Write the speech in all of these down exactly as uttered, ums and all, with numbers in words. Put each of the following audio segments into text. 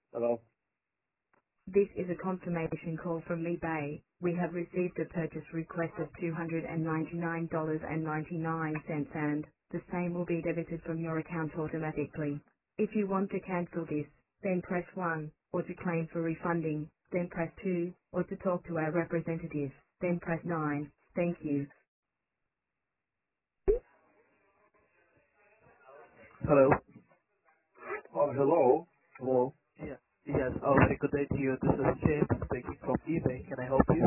Hello? This is a confirmation call from eBay. We have received a purchase request of two hundred ninety-nine dollars and ninety-nine cents and the same will be debited from your account automatically. If you want to cancel this, then press one, or to claim for refunding, then press two, or to talk to our representative, then press nine. Thank you. Hello. Oh, hello? Hello? Yeah. Yes. A very good day to you. This is James speaking from eBay. Can I help you?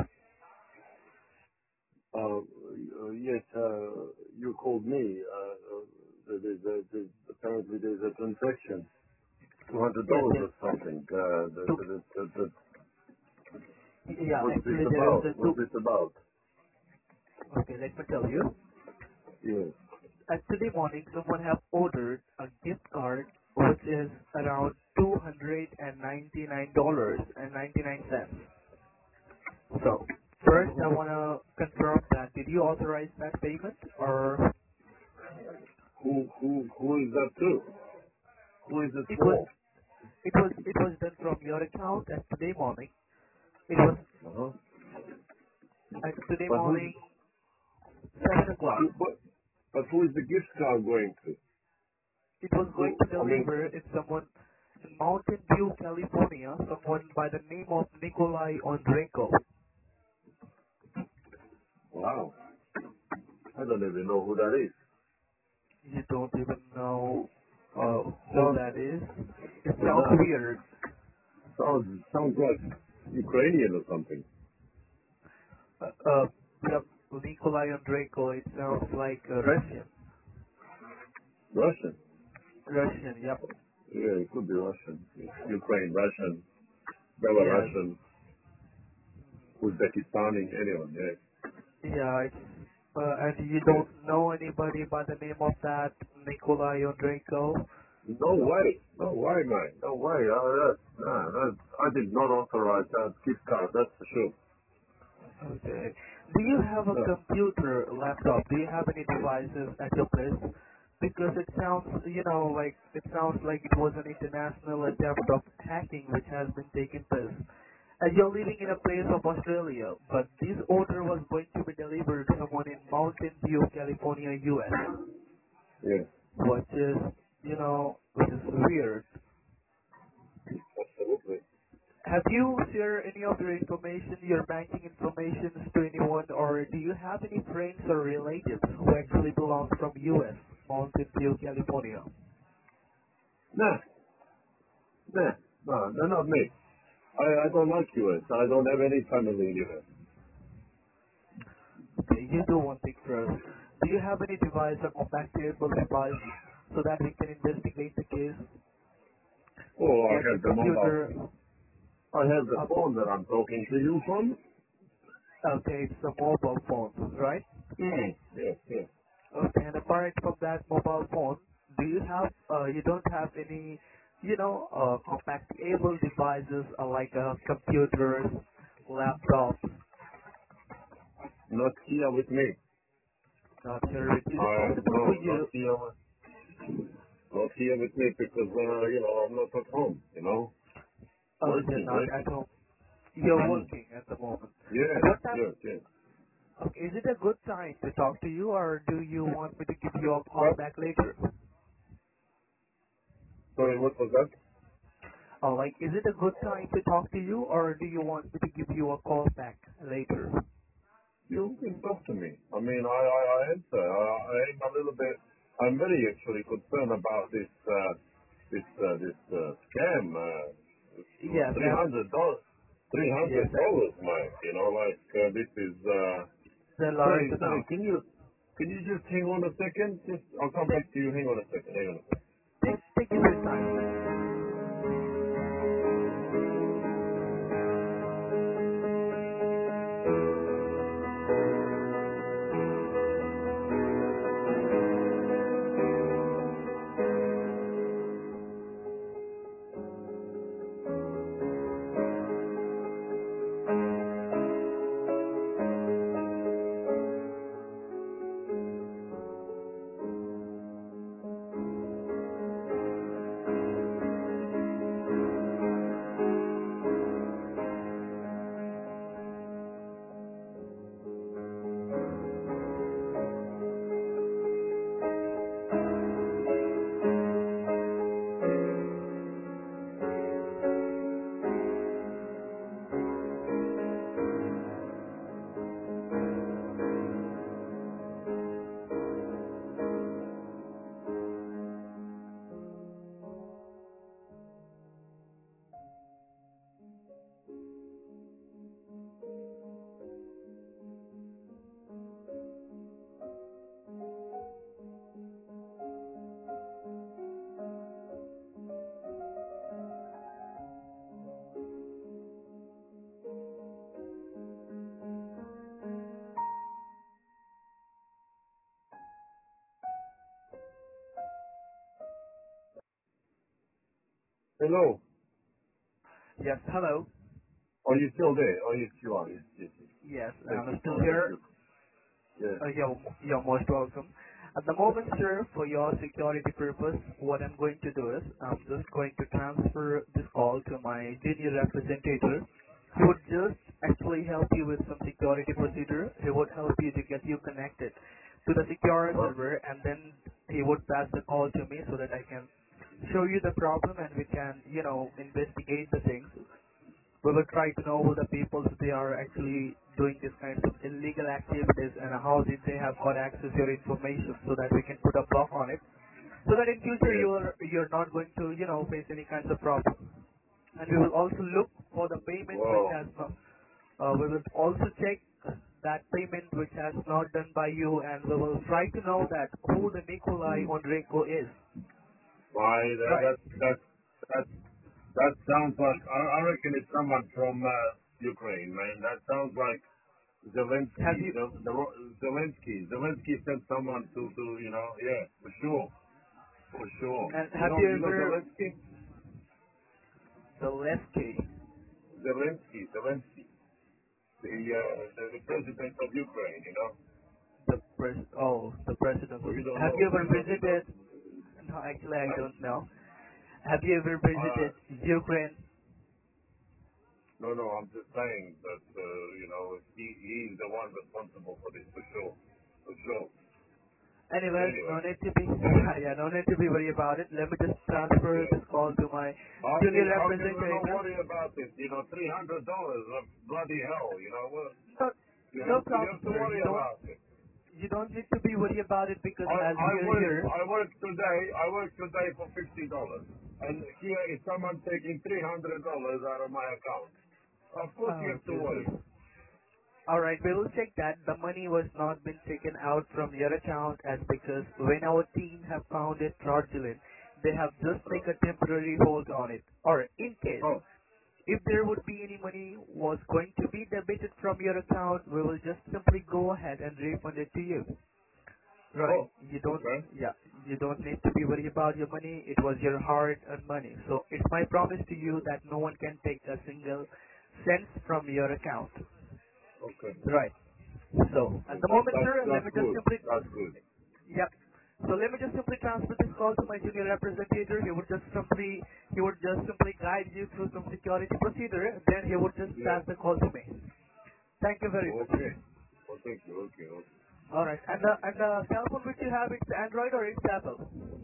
Uh, uh, yes, uh, you called me. Uh, uh, there's, there's, there's, apparently there's a transaction. Yes. two hundred dollars Yes. or something. Uh, the, To, the, the, the, the, yeah. what's this Actually, there is about? a two. What's this about? Okay. Let me tell you. Yes. Uh, today morning, someone have ordered a gift card which is around two hundred ninety-nine dollars and ninety-nine cents. So, first I want to confirm that did you authorize that payment or Who, who, who is that to? Who is it it was for? it was it was done from your account at today morning. It was Uh-huh. at today But who's, morning seven o'clock. who, but, but who is the gift card going to? It was going Who, to I mean, deliver in someone in Mountain View, California, someone by the name of Nikolai Ondrenko. wow. I don't even know who that is. You don't even know uh, who Sounds, that is. It sounds no. weird. Sounds, sounds like Ukrainian or something. Uh, uh, yep, Nikolai Andreyko, it sounds like uh, Russian. Russian. Russian, yep. Yeah, it could be Russian. Ukraine, Russian, Yes. Belarusian, Uzbekistani, anyone, yeah. Yeah, it's, uh, and you Yeah. don't know anybody by the name of that Nikolai Andreyko? No way. No way, man. No way. Uh, that, nah, that, I did not authorize that gift card, that's for sure. Okay. Do you have a No. computer, laptop? Do you have any devices at your place? Because it sounds, you know, like it sounds like it was an international attempt of hacking which has been taking place. And you're living in a place of Australia, but this order was going to be delivered to someone in Mountain View, California, U S, Yeah, which is, you know, which is weird. absolutely. Have you shared any of your information, your banking information to anyone, or do you have any friends or relatives who actually belong from U S, Mountain View, California? Nah, nah, no, no, not me. I, I don't like U S. I don't have any family in U S. Okay, you do one thing first. Do you have any device or compatible device so that we can investigate the case, Oh, I like a have the mobile. computer? I have the A mo- phone that I'm talking to you from. okay, it's a mobile phone, right? Hmm. Yes, yes. Okay, and apart from that mobile phone, do you have, uh, you don't have any, you know, uh, compatible devices uh, like uh, computers, laptops, Not here with me. not here? Is it I possible for no, not you? here. with- Not here with me because uh, you know I'm not at home. You know, Oh, you're working, not at working. home. You're Mm. working at the moment. Yes, At what time? yes, yes. Okay, is it a good time to talk to you, or do you want me to give you a call What? back later? Sorry, what was that? Oh, like, is it a good time to talk to you, or do you want me to give you a call back later? You can talk to me. I mean, I, I, I answer. I, I am a little bit. I'm very actually concerned about this, uh, this, uh, this uh, scam. Uh, Yes, three ab- hundred dollars, three yes, hundred dollars, Mike. You know, like uh, this is. Uh, the large sorry, sorry. amount. Can you, can you just hang on a second? Just, I'll come Take, back to you. Hang on a second. Hang on a second. take, take your time. Hello. Yes, hello. Are you still there? Oh, yes, you are. Yes, yes, yes. Yes, Thank I'm you still for that. here. Yes. Yeah. Uh, you're, you're most welcome. At the moment, sir, for your security purpose, what I'm going to do is I'm just going to transfer this call to my junior representative. He would just actually help you with some security procedure. He would help you to get you connected to the secure Huh? server, and then he would pass the call to me so that I can show you the problem and we can, you know, investigate the things. We will try to know who the people they are actually doing these kinds of illegal activities and how did they have got access to your information so that we can put a block on it. So that in future Yes. you're you're not going to, you know, face any kinds of problem. And we will also look for the payment which Wow. has not uh, we will also check that payment which has not done by you and we will try to know that who the Nikolai Ondrenko is. My, that, Right. that, that, that, that sounds like, I, I reckon it's someone from uh, Ukraine, man. That sounds like Have Zelensky. you The, the, Zelensky. Zelensky sent someone to, to, you know, yeah, for sure. For sure. and You have know, you you know ever Zelensky? the Lefty, Zelensky, Zelensky. The, uh, the, the president of Ukraine, you know. the pres- oh, the president Or of. you don't Have know. you ever You don't, you don't. visited? No, actually, I Huh? don't know. Have you ever Uh, visited Ukraine? no, no, I'm just saying that, uh, you know, he, he's the one responsible for this, for sure. For sure. Anyways, no Anyway. need to be. Yeah, no need to be worried about it. Let me just transfer Yeah. this call to my How can junior how can we not representative. worry about it? You know, three hundred dollars of bloody hell. You know what? No, You no have to you problem, have to sir. worry You don't. about it. You don't need to be worried about it because I as I we are work here. I work today I work today for fifty dollars, and here is someone taking three hundred dollars out of my account. Of course you Oh, have to worry. Jesus. All right, we will check that the money was not been taken out from your account as because when our team have found it fraudulent, they have just Uh, take a temporary hold on it. Or in case, oh if there would be any money was going to be debited from your account, we will just simply go ahead and refund it to you. Right. oh You don't, okay yeah, you don't need to be worried about your money. It was your hard-earned money. So it's my promise to you that no one can take a single cent from your account. okay Right. So at okay the that moment, that's sir, let that's me just good simply, that's good. yep. So let me just simply transfer this call to my junior representative. He would just simply, he would just simply guide you through some security procedure. Then he would just Yeah. pass the call to me. Thank you very much. Okay. Oh, thank you. Okay. Okay. All right. And the and the cell phone which you have, it's Android or it's Apple?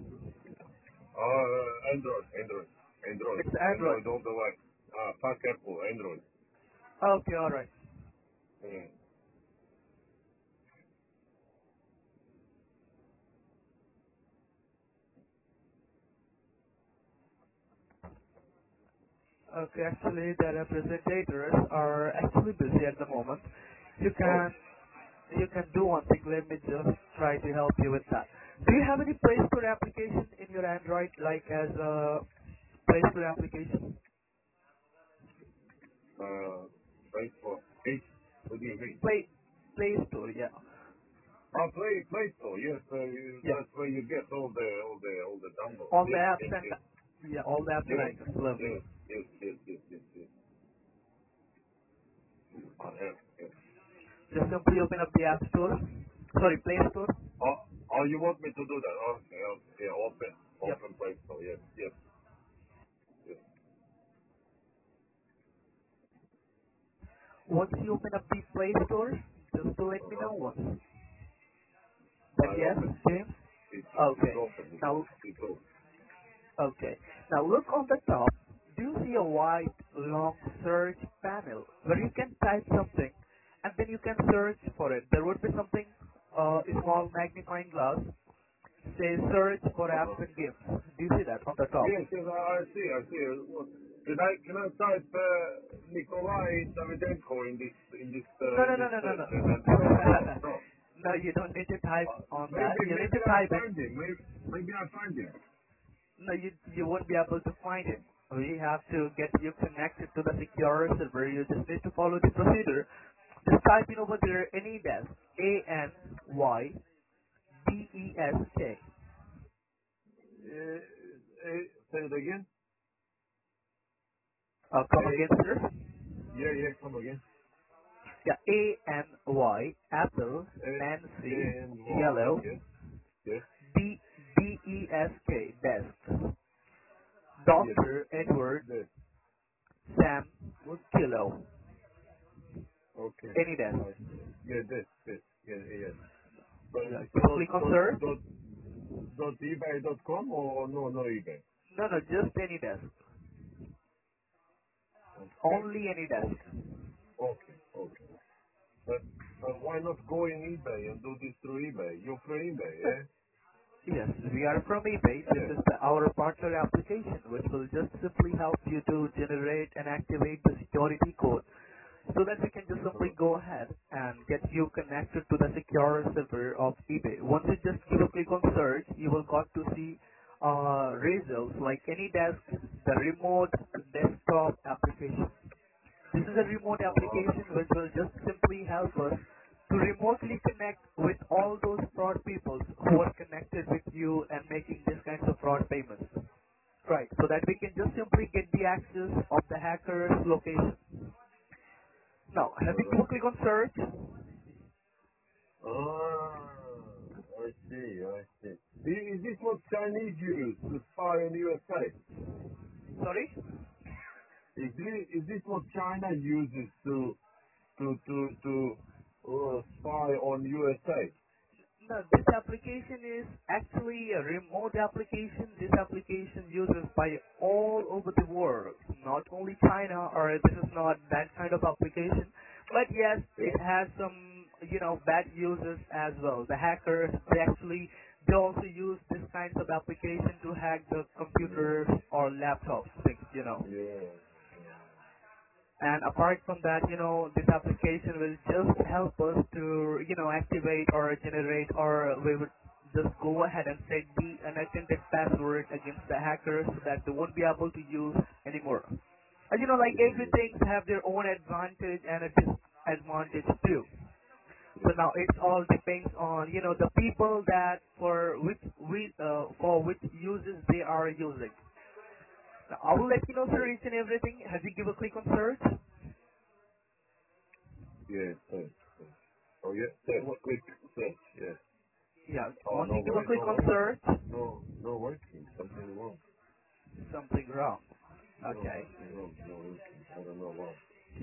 Uh, Android, Android, Android, It's Android. Android all the way. Uh, fuck Apple, Android. Okay. All right. Mm. Okay. Actually, the representatives are actually busy at the moment. You Oh, can you can do one thing. Let me just try to help you with that. Do you have any Play Store application in your Android, like as a Play Store application? uh, Facebook. Hey, what do you mean? Play Play Store, yeah, Oh, Play, Play Store. Yes, uh, you- yeah. that's where you get all the, all the, all the downloads. All the Yes, apps yes, and yes, yeah, all the apps and yes, icons. Lovely. yes, yes, yes, yes, yes, yes. I have. Yes. Just simply open up the App Store. Sorry, Play Store. Oh, oh, you want me to do that? Okay, okay. Yeah, open, Yep. open Play Store. Yes, yes, yes. Once you open up the Play Store, just to let Uh me huh. know once. That I yes, open. James. It, it's Okay. open. It's, Now, it's open. okay. Now look on the top. Do you see a white long search panel where you can type something and then you can search for it? There would be something, uh, a small magnifying glass, say search for Uh apps huh. and games. Do you see that on the top? Yes, yes, I, I see, I see. Can I can I type uh, Nikolai Davidenko in this in this uh, No, in no, no, this no, no, search? no. And then no, no, no. No, you don't need to type Uh, on that. maybe You need maybe to I type it. find him. Maybe maybe I find him. No, you you won't be able to find it. We have to get you connected to the secure server. You just need to follow the procedure. Just type in over there Anydesk. A N Y D E S K. Uh, uh, say it again. Uh, come A, again, sir? yeah, yeah, come again. Yeah, A N Y, Apple, A, Nancy, A N Y, Yellow, yes, yes, D D E S K, desk. yeah, Doctor this, Edward, this, Sam, what? Kilo. Okay, Any desk. I, yeah, this, this, yeah, yeah. But Yeah, just dot, click on dot, search. dot, dot ebay dot com or, or no, no eBay? No, no, just any desk. Okay, Only any desk. okay, okay, okay. But, but why not go in eBay and do this through eBay? You're for eBay, Uh, yeah? Yes, we are from eBay. This Yeah. is the, our partner application, which will just simply help you to generate and activate the security code so that we can just simply Uh, go ahead and get you connected to the secure server of eBay. Once you just give a click on search, you will got to see uh, results like any desk, the remote desktop application. This is a remote uh, application which will just simply help us to remotely connect with all those fraud people who are connected with you and making these kinds of fraud payments. Right, so that we can just simply get the access of the hacker's location. Now, have you uh, click on search? ah, I see, I see. I- Is this what Chinese use to spy on U S A? Sorry? Is this, is this what China uses to to to to uh, spy on U S A? No, this application is actually a remote application. This application uses by all over the world, not only China, or this is not that kind of application. But yes, it Yeah. has some, you know, bad uses as well. The hackers, they actually, they also use this kinds of application to hack the Yeah. computers or laptops, things, you know. Yeah. And apart from that, you know, this application will just help us to, you know, activate or generate, or we would just go ahead and set the unattended password against the hackers so that they won't be able to use anymore. And you know, like Yeah. everything have their own advantage and a disadvantage too. So Yeah. now it all depends on, you know, the people that for which we, uh, for which uses they are using. Now, I will let you know, Yeah. sir, each and everything. Have you give a click on search? Yeah. Search. Search. Oh yeah. Search. Quick search. Yeah. Yeah, Oh, once no you give a way. click No on working. search, No. No working. Something wrong. something wrong. No. Okay. Something wrong. No working. I don't know why.